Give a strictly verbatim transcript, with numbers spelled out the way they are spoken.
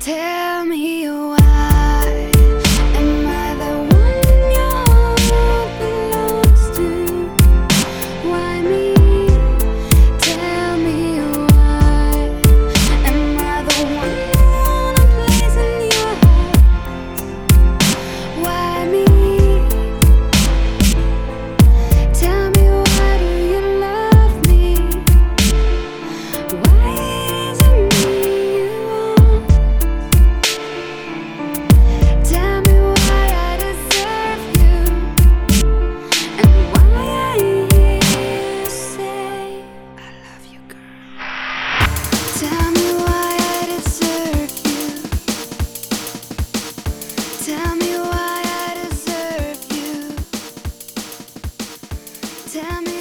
Tell me why am I the one your heart belongs to? Why me? Tell me why am I the one you wanna place in your heart? Why me? Tell me why do you love me? Why is it me you want? Tell me why I deserve you, and why I hear you say I love you, girl. Tell me why I deserve you. Tell me why I deserve you. Tell me